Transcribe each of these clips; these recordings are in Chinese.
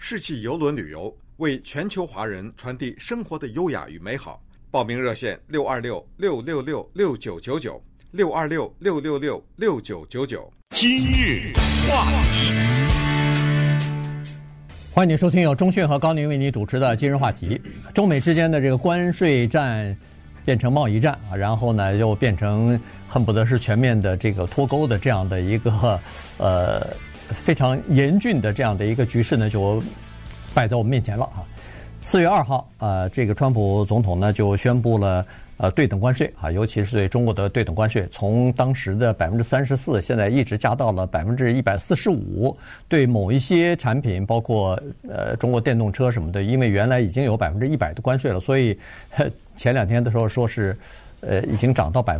世纪邮轮旅游，为全球华人传递生活的优雅与美好。报名热线626-666-6999，626-666-6999。 今日话题， 欢迎你收听由钟迅和高宁为你主持的今日话题。中美之间的这个关税战变成贸易战啊，然后呢又变成恨不得是全面的这个脱钩的这样的一个非常严峻的这样的一个局势呢，就摆在我们面前了啊。4月2号，这个川普总统呢就宣布了对等关税啊，尤其是对中国的对等关税，从当时的34%，现在一直加到了145%。对某一些产品，包括中国电动车什么的，因为原来已经有100%的关税了，所以前2天的时候说是已经涨到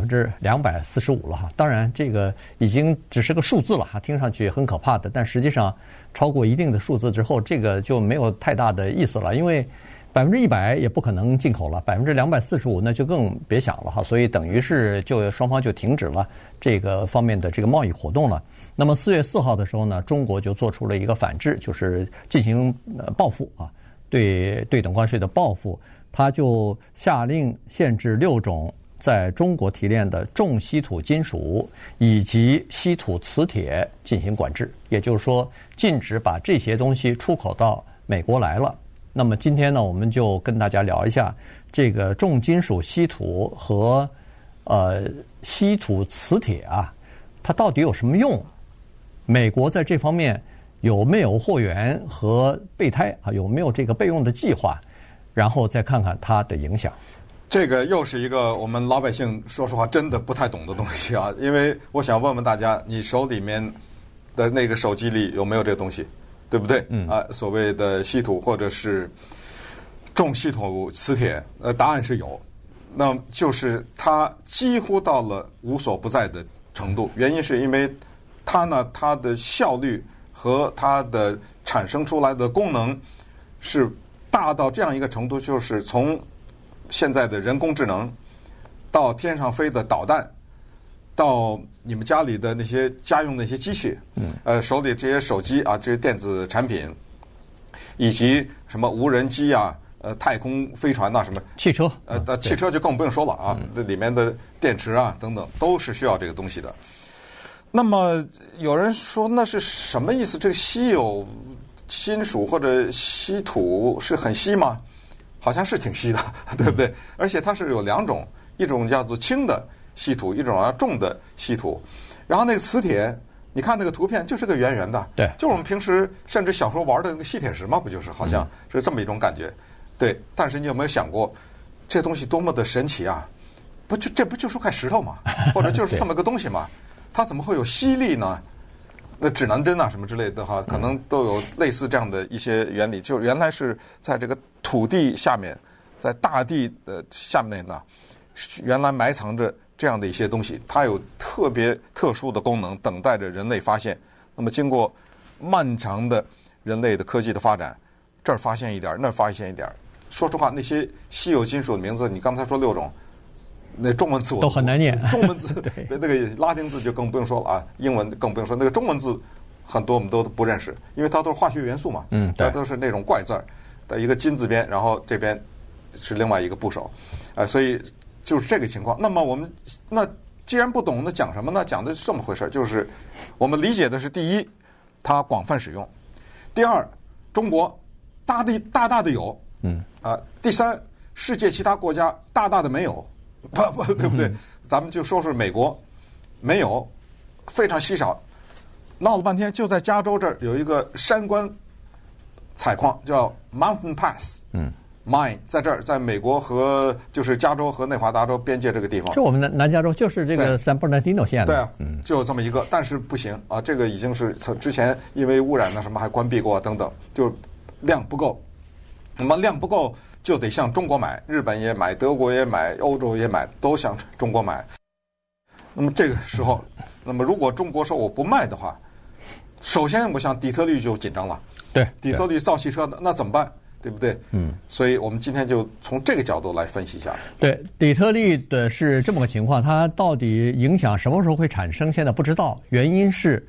245%了哈。当然，这个已经只是个数字了哈，听上去很可怕的，但实际上超过一定的数字之后，这个就没有太大的意思了，因为100%也不可能进口了，245%那就更别想了哈。所以等于是就双方就停止了这个方面的这个贸易活动了。那么4月4号的时候呢，中国就做出了一个反制，就是进行报复啊，对等关税的报复，他就下令限制6种在中国提炼的重稀土金属以及稀土磁铁进行管制，也就是说禁止把这些东西出口到美国来了。那么今天呢，我们就跟大家聊一下这个重金属稀土和稀土磁铁啊，它到底有什么用？美国在这方面有没有货源和备胎啊？有没有这个备用的计划？然后再看看它的影响。 这个又是一个我们老百姓说实话真的不太懂的东西啊，因为我想问问大家，你手里面的那个手机里有没有这个东西，对不对？所谓的稀土或者是重稀土磁铁，答案是有。那就是它几乎到了无所不在的程度，原因是因为它的效率和它的产生出来的功能是大到这样一个程度，就是从现在的人工智能，到天上飞的导弹，到你们家里的那些家用的那些机器，手里这些手机啊，这些电子产品，以及什么无人机啊，太空飞船呐，什么汽车， 汽车就更不用说了啊，这里面的电池啊等等都是需要这个东西的。那么有人说那是什么意思？这个稀有金属或者稀土是很稀吗？好像是挺稀的，对不对？而且它是有2种，一种叫做轻的稀土，一种叫重的稀土。然后那个磁铁，你看那个图片就是个圆圆的， 对， 就是我们平时甚至小时候玩的那个吸铁石嘛，不就是好像是这么一种感觉？对。但是你有没有想过，这东西多么的神奇啊？这不就是块石头嘛，或者就是这么个东西嘛？它怎么会有吸力呢？那指南针啊什么之类的哈，可能都有类似这样的一些原理。就原来是在这个土地下面，在大地的下面呢，原来埋藏着这样的一些东西，它有特别特殊的功能，等待着人类发现。那么经过漫长的人类的科技的发展，这儿发现一点，那儿发现一点。说实话，那些稀有金属的名字，你刚才说6种。那中文字我都很难念， 中文字对那个拉丁字就更不用说了啊，英文更不用说。那个中文字很多我们都不认识，因为它都是化学元素嘛，它都是那种怪字儿的一个金字边，然后这边是另外一个部首，所以就是这个情况。那么我们那既然不懂，那讲什么呢？讲的是这么回事，就是我们理解的是第一，它广泛使用；第二，中国大的有，第三，世界其他国家大的没有。不，对不对？咱们就说是美国没有，非常稀少。闹了半天，就在加州这儿有一个山关采矿，叫 Mountain Pass，mine 在这儿，在美国和就是加州和内华达州边界这个地方。 就我们南加州，就是这个 San Bernardino 县的。 对啊，就这么一个，但是不行啊，这个已经是之前因为污染什么还关闭过等等，就是量不够。那么量不够。就得向中国买，日本也买，德国也买，欧洲也买，都向中国买。那么这个时候，那么如果中国说我不卖的话，首先我想底特律就紧张了。 对， 底特律造汽车的，那怎么办？对不对？所以我们今天就从这个角度来分析一下。 对，底特律的是这么个情况，它到底影响什么时候会产生，现在不知道。原因是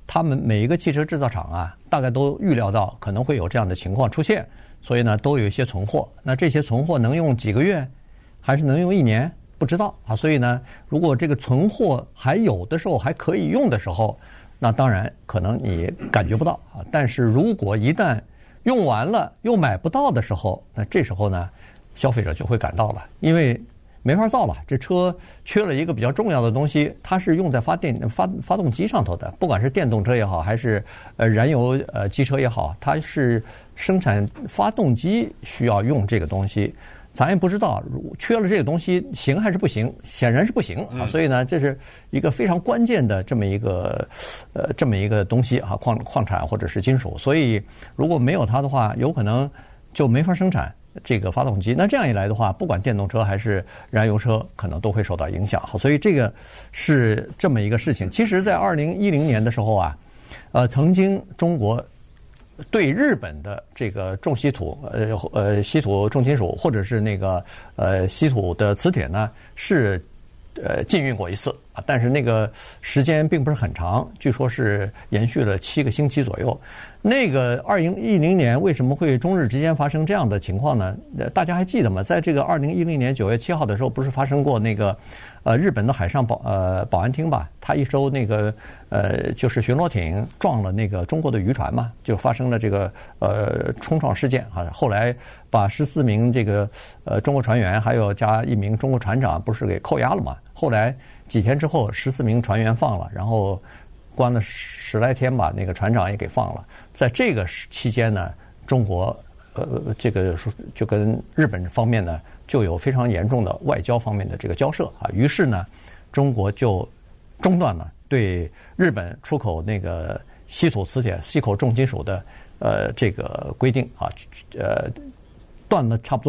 他们每一个汽车制造厂啊，大概都预料到可能会有这样的情况出现，所以呢，都有一些存货。那这些存货能用几个月，还是能用1年，不知道啊。所以呢，如果这个存货还有的时候还可以用的时候，那当然可能你感觉不到啊。但是如果一旦用完了又买不到的时候，那这时候呢，消费者就会感到了，因为没法造了，这车缺了一个比较重要的东西，它是用在发动机上头的，不管是电动车也好，还是燃油机车也好，它是生产发动机需要用这个东西，咱也不知道缺了这个东西行还是不行，显然是不行啊。所以呢，这是一个非常关键的这么一个东西啊，矿产或者是金属，所以如果没有它的话，有可能就没法生产这个发动机。那这样一来的话，不管电动车还是燃油车，可能都会受到影响。所以这个是这么一个事情。其实，在2010年的时候啊，曾经中国对日本的这个重稀土稀土重金属或者是那个稀土的磁铁呢，是禁运过一次啊，但是那个时间并不是很长，据说是延续了7个星期左右。那个2010年为什么会中日之间发生这样的情况呢？大家还记得吗？在这个2010年9月7号的时候，不是发生过那个日本的海上保安厅吧？他一艘那个就是巡逻艇撞了那个中国的渔船嘛，就发生了这个冲撞事件啊。后来把14名这个中国船员还有加1名中国船长不是给扣押了嘛？后来几天之后14名船员放了，然后关了10来天吧，那个船长也给放了。在这个期间呢，中国这个就跟日本方面呢就有非常严重的外交方面的这个交涉啊。于是呢，中国就中断了对日本出口那个稀土磁铁、稀土重金属的这个规定啊，断了差不多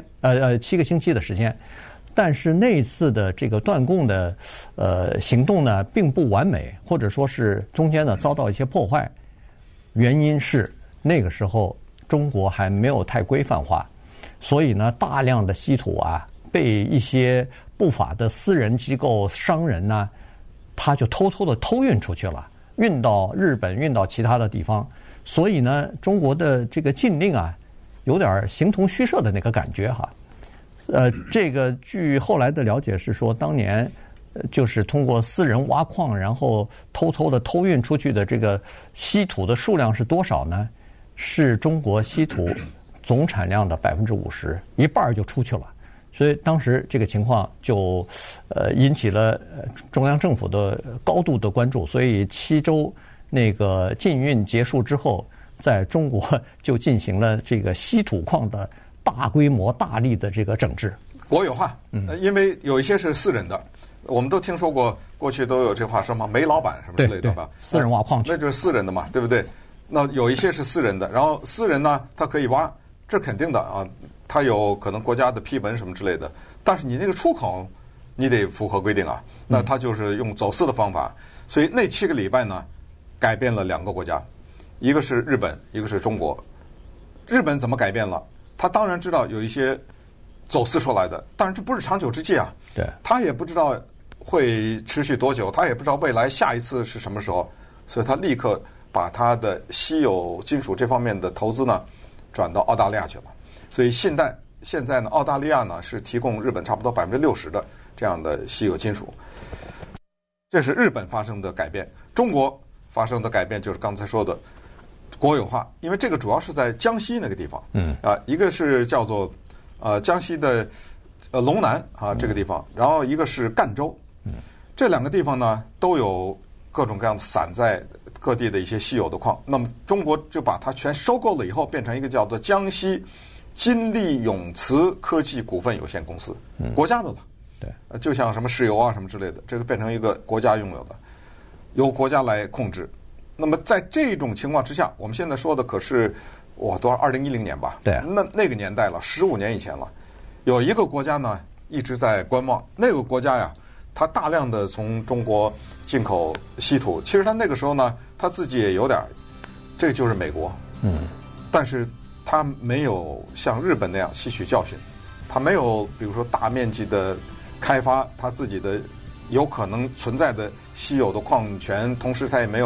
7个星期的时间。但是那次的这个断供的行动呢，并不完美，或者说是中间呢遭到一些破坏。原因是那个时候中国还没有太规范化，所以呢，大量的稀土啊被一些不法的私人机构、商人呢，他就偷偷的偷运出去了，运到日本，运到其他的地方。所以呢，中国的这个禁令啊，有点形同虚设的那个感觉哈。这个据后来的了解是说，当年就是通过私人挖矿，然后偷偷的偷运出去的这个稀土的数量是多少呢？是中国稀土总产量的50%，一半就出去了。所以当时这个情况就引起了中央政府的高度的关注。所以7周那个禁运结束之后，在中国就进行了这个稀土矿的大规模、大力的这个整治、 国有化。因为有一些是私人的。我们都听说过，过去都有这话说嘛，煤老板什么之类的吧， 私人挖矿那就是私人的嘛，对不对？那有一些是私人的，然后私人呢，他可以挖，这肯定的啊，他有可能国家的批文什么之类的，但是你那个出口，你得符合规定啊。那他就是用走私的方法，所以那7个礼拜呢，改变了2个国家，一个是日本，一个是中国。日本怎么改变了？他当然知道有一些走私出来的，但是这不是长久之计啊。 对， 他也不知道会持续多久，他也不知道未来下一次是什么时候，所以他立刻把他的稀有金属这方面的投资呢转到澳大利亚去了。所以现在呢，澳大利亚呢是提供日本差不多60%的这样的稀有金属。这是日本发生的改变。中国发生的改变就是刚才说的国有化，因为这个主要是在江西那个地方。一个是叫做江西的龙南啊这个地方，然后一个是赣州。这2个地方呢都有各种各样的散在各地的一些稀有的矿。那么中国就把它全收购了以后，变成一个叫做江西金利永磁科技股份有限公司，国家的了。对，就像什么石油啊什么之类的，这个变成一个国家拥有的，由国家来控制。那么在这种情况之下，我们现在说的可是都是2010年吧？ 对， 那个年代了，15年以前了。有一个国家呢一直在观望，那个国家呀，它大量的从中国进口稀土。其实它那个时候呢，它自己也有点，这个就是美国。但是它没有像日本那样吸取教训，它没有比如说大面积的开发它自己的有可能存在的稀有的矿权，同时它也没有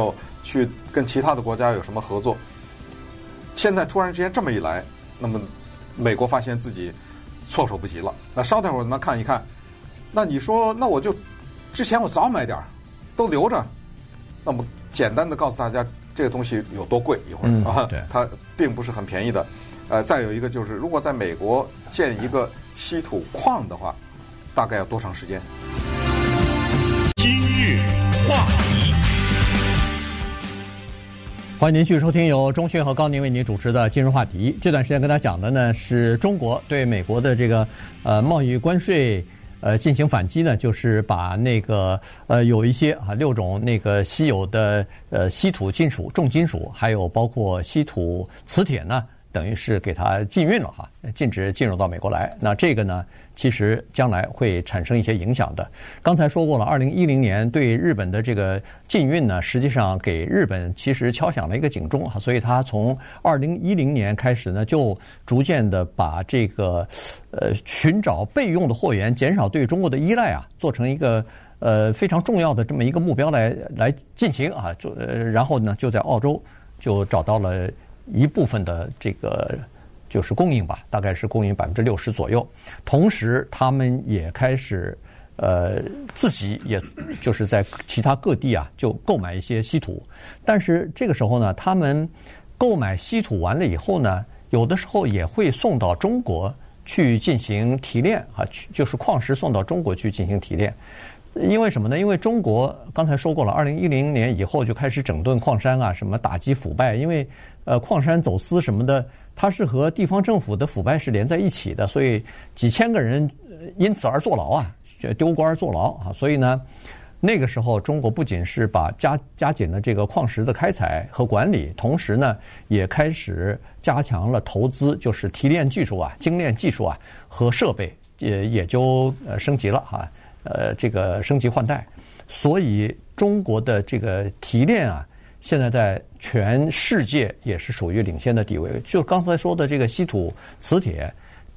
去跟其他的国家有什么合作。现在突然之间这么一来，那么美国发现自己措手不及了。那稍等会儿咱们看一看，那你说那我就之前我早买点儿都留着，那么简单的告诉大家这个东西有多贵一会儿啊，它并不是很便宜的。再有一个就是，如果在美国建一个稀土矿的话，大概要多长时间？ 今日话题， 欢迎您继续收听由钟迅和高宁为您主持的今日话题。这段时间跟大家讲的呢是中国对美国的这个贸易关税进行反击呢，就是把那个有一些6种那个稀有的稀土金属、重金属，还有包括稀土磁铁呢，等于是给它禁运了哈，禁止进入到美国来。那这个呢，其实将来会产生一些影响的。刚才说过了，2010年对日本的这个禁运呢，实际上给日本其实敲响了一个警钟哈，所以他从2010年开始呢，就逐渐的把这个寻找备用的货源，减少对中国的依赖啊，做成一个非常重要的这么一个目标来进行啊，然后呢，就在澳洲就找到了一部分的这个就是供应吧，大概是供应60%左右。同时，他们也开始自己也就是在其他各地啊就购买一些稀土。但是这个时候呢，他们购买稀土完了以后呢，有的时候也会送到中国去进行提炼啊，就是矿石送到中国去进行提炼。因为什么呢？因为中国刚才说过了，2010年以后就开始整顿矿山啊，什么打击腐败。因为矿山走私什么的，它是和地方政府的腐败是连在一起的，所以几千个人因此而坐牢啊，丢官坐牢啊。所以呢，那个时候中国不仅是把加紧了这个矿石的开采和管理，同时呢，也开始加强了投资，就是提炼技术啊、精炼技术啊和设备也就升级了啊。这个升级换代，所以中国的这个提炼啊，现在在全世界也是属于领先的地位。就刚才说的这个稀土磁铁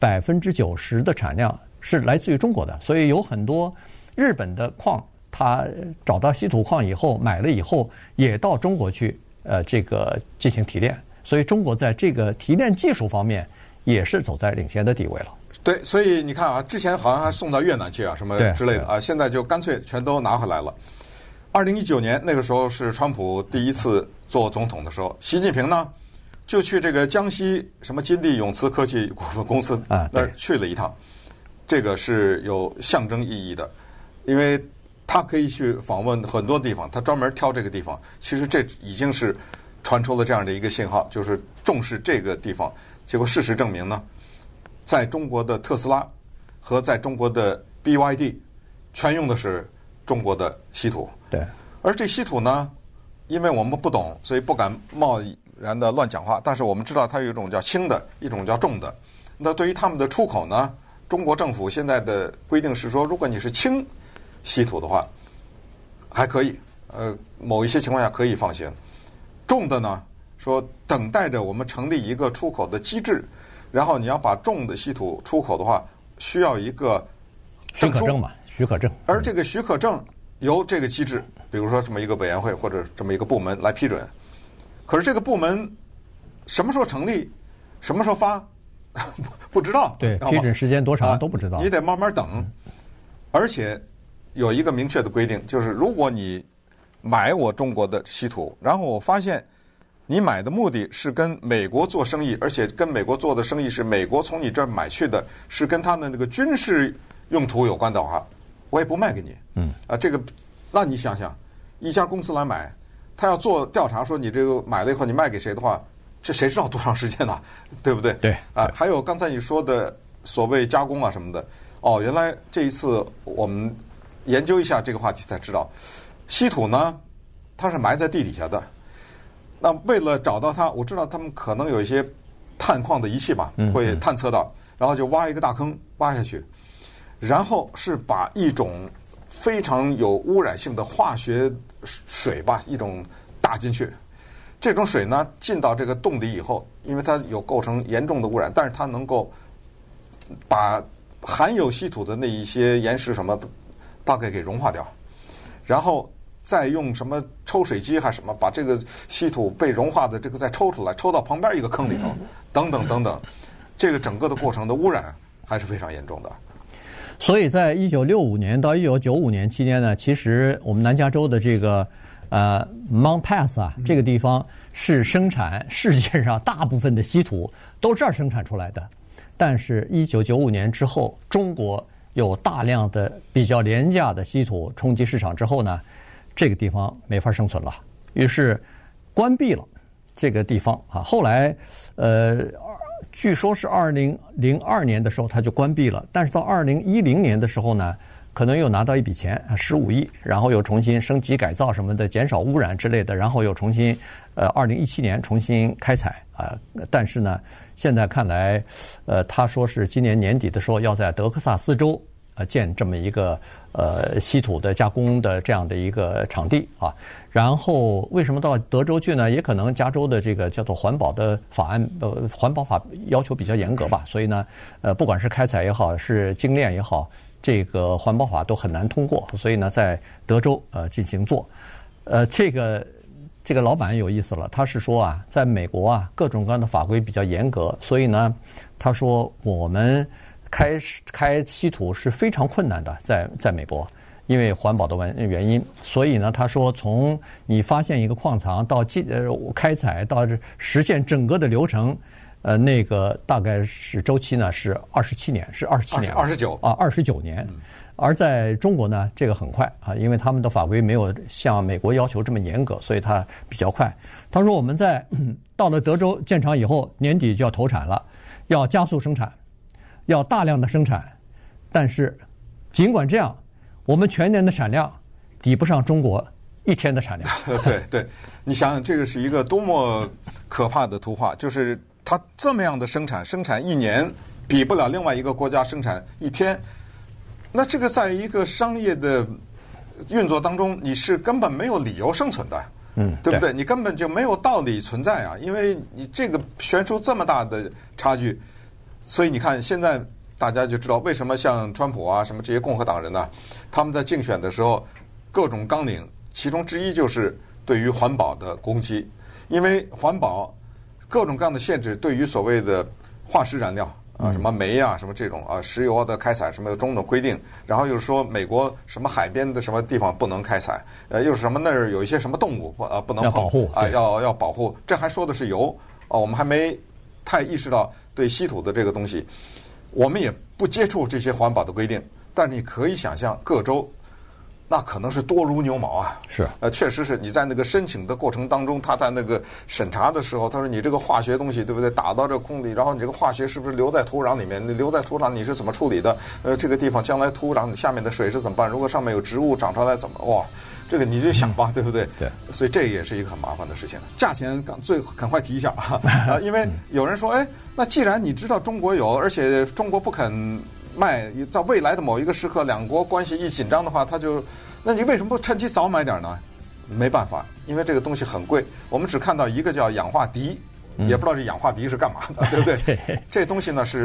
，90%的产量是来自于中国的，所以有很多日本的矿，他找到稀土矿以后买了以后，也到中国去这个进行提炼，所以中国在这个提炼技术方面也是走在领先的地位了。 对，所以你看啊，之前好像还送到越南去啊，什么之类的啊，现在就干脆全都拿回来了。2019年那个时候是川普第一次做总统的时候，习近平呢就去这个江西什么金地永磁科技股份公司那儿去了一趟，这个是有象征意义的，因为他可以去访问很多地方，他专门挑这个地方，其实这已经是传出了这样的一个信号，就是重视这个地方。结果事实证明呢，在中国的特斯拉和在中国的 BYD 全用的是中国的稀土。 对， 而这稀土呢，因为我们不懂，所以不敢贸然的乱讲话。但是我们知道它有一种叫轻的，一种叫重的。那对于他们的出口呢，中国政府现在的规定是说，如果你是轻稀土的话，还可以，某一些情况下可以放行。重的呢，说等待着我们成立一个出口的机制。然后你要把重的稀土出口的话，需要一个许可证嘛，许可证。 而这个许可证由这个机制，比如说这么一个委员会或者这么一个部门来批准。可是这个部门什么时候成立，什么时候发，不知道。 对，批准时间多长都不知道。 你得慢慢等。而且有一个明确的规定，就是如果你买我中国的稀土，然后我发现你买的目的是跟美国做生意，而且跟美国做的生意是美国从你这儿买去的，是跟他的那个军事用途有关的话，我也不卖给你。这个，那你想想，一家公司来买，他要做调查，说你这个买了以后你卖给谁的话，这谁知道多长时间呢？对不对？ 对啊，还有刚才你说的所谓加工啊什么的，原来这一次我们研究一下这个话题才知道，稀土呢，它是埋在地底下的。那为了找到它，我知道他们可能有一些探矿的仪器吧，会探测到，然后就挖一个大坑挖下去，然后是把一种非常有污染性的化学水吧，一种打进去。这种水呢进到这个洞底以后，因为它有构成严重的污染，但是它能够把含有稀土的那一些岩石什么的大概给融化掉，然后再用什么抽水机还是什么，把这个稀土被融化的这个再抽出来，抽到旁边一个坑里头，等等等等，这个整个的过程的污染还是非常严重的。 所以在1965年到1995年期间呢，其实我们南加州的这个Mount Pass 啊，这个地方是生产世界上大部分的稀土都这儿生产出来的。但是1995年之后，中国有大量的比较廉价的稀土冲击市场之后呢，这个地方没法生存了，于是关闭了这个地方啊。后来据说是2002年的时候它就关闭了，但是到2010年的时候呢，可能又拿到一笔钱15亿，然后又重新升级改造什么的，减少污染之类的，然后又重新2017年重新开采啊。但是呢，现在看来他说是今年年底的时候要在德克萨斯州建这么一个稀土的加工的这样的一个场地啊。然后为什么到德州去呢？也可能加州的这个叫做环保的法案，环保法要求比较严格吧，所以呢不管是开采也好，是精炼也好，这个环保法都很难通过，所以呢在德州进行做。这个老板有意思了，他是说啊，在美国啊各种各样的法规比较严格，所以呢他说我们开稀土是非常困难的，在美国，因为环保的原因。所以呢他说从你发现一个矿藏到开采到实现整个的流程，那个大概是周期呢是27年，29年。而在中国呢，这个很快啊，因为他们的法规没有像美国要求这么严格，所以它比较快。他说我们到了德州建厂以后，年底就要投产了，要加速生产，要大量的生产。但是尽管这样，我们全年的产量抵不上中国1天的产量。 对，你想想这个是一个多么可怕的图画，就是它这么样的生产1年，比不了另外一个国家生产1天。那这个在一个商业的运作当中，你是根本没有理由生存的，对不对？你根本就没有道理存在啊，因为你这个悬殊这么大的差距，所以你看现在大家就知道为什么像川普啊什么这些共和党人呢，他们在竞选的时候各种纲领，其中之一就是对于环保的攻击，因为环保各种各样的限制对于所谓的化石燃料。什么煤啊，什么这种石油的开采，什么种种规定，然后又是说美国什么海边的什么地方不能开采，又是什么那儿有一些什么动物不能碰， 要保护要保护，这还说的是油我们还没太意识到对稀土的这个东西，我们也不接触这些环保的规定，但是你可以想象各州那可能是多如牛毛啊！ 是确实是你在那个申请的过程当中，他在那个审查的时候，他说你这个化学东西对不对，打到这空里，然后你这个化学是不是留在土壤里面？你留在土壤你是怎么处理的？这个地方将来土壤下面的水是怎么办？如果上面有植物长出来怎么？哇，这个你就想吧，对不对？ 对， 所以这也是一个很麻烦的事情。价钱赶快提一下因为有人说，那既然你知道中国有，而且中国不肯卖，到未来的某一个时刻，两国关系一紧张的话，那你为什么不趁机早买点呢？没办法，因为这个东西很贵。我们只看到一个叫氧化镝，也不知道这氧化镝是干嘛的，对不对？这东西呢是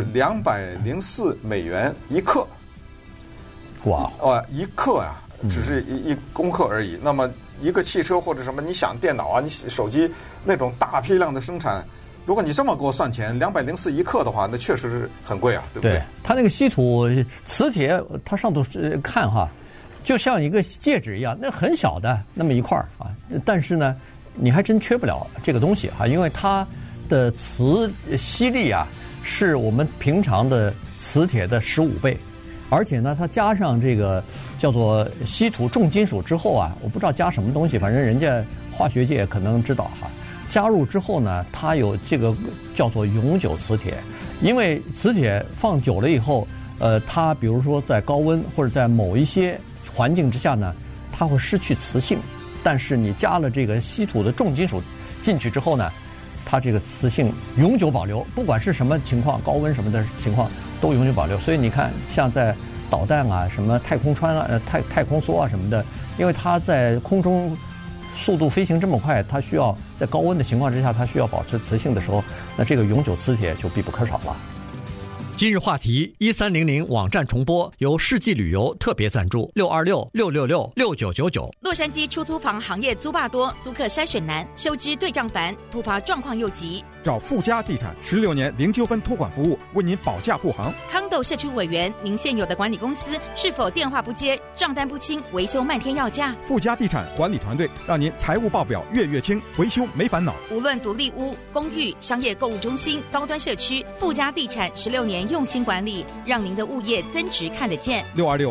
$204一克。 哇 ！1克啊，只是1公克而已。那么一个汽车或者什么，你想电脑啊，你手机那种大批量的生产。如果你这么给我算钱，$204一克的话，那确实是很贵啊，对不对？ 对，它那个稀土磁铁，它上头看哈，就像一个戒指一样，那很小的那么一块啊，但是呢，你还真缺不了这个东西啊，因为它的磁吸力啊，是我们平常的磁铁的15倍，而且呢，它加上这个叫做稀土重金属之后啊，我不知道加什么东西，反正人家化学界可能知道哈。加入之后呢，它有这个叫做永久磁铁，因为磁铁放久了以后，它比如说在高温或者在某一些环境之下呢，它会失去磁性。但是你加了这个稀土的重金属进去之后呢，它这个磁性永久保留，不管是什么情况，高温什么的情况都永久保留。所以你看，像在导弹啊、什么太空船啊、太空梭啊什么的，因为它在空中速度飞行这么快，它需要在高温的情况之下，它需要保持磁性的时候，那这个永久磁铁就必不可少了。 今日话题1300网站重播，由世纪旅游特别赞助，626-666-6999。 洛杉矶出租房行业租霸多，租客筛选难，收支对账繁，突发状况又急。 找富家地产16年零纠纷托管服务，为您保驾护航。 康斗社区委员，您现有的管理公司是否电话不接、账单不清、维修漫天要价？ 富家地产管理团队让您财务报表月月清，维修没烦恼。 无论独立屋、公寓、商业购物中心、高端社区，富家地产16年用心管理，让您的物业增值看得见。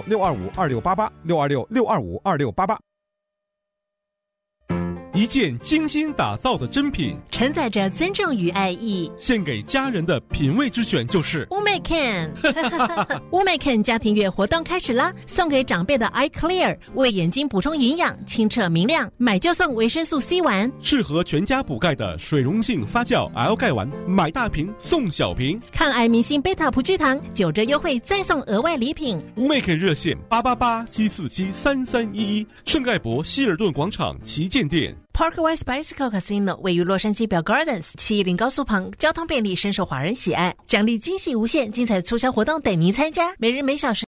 626-625-2688，626-625-2688。 一件精心打造的珍品， 承载着尊重与爱意， 献给家人的品味之选就是乌美 Can。 乌美 Can 家庭月活动开始啦，送给长辈的 Eye Clear， 为眼睛补充营养，清澈明亮，买就送维生素 C 丸， 适合全家补钙的水溶性发酵 L 钙丸，买大瓶送小瓶。 抗癌明星贝塔葡聚糖9折优惠，再送额外礼品。 乌美 Can 热线888-747-3311，圣盖博希尔顿广场旗舰店。 Parkway Bicycle Casino 位于洛杉矶表 Gardens 710高速旁，交通便利，深受华人喜爱，奖励惊喜无限，精彩促销活动等您参加，每日每小时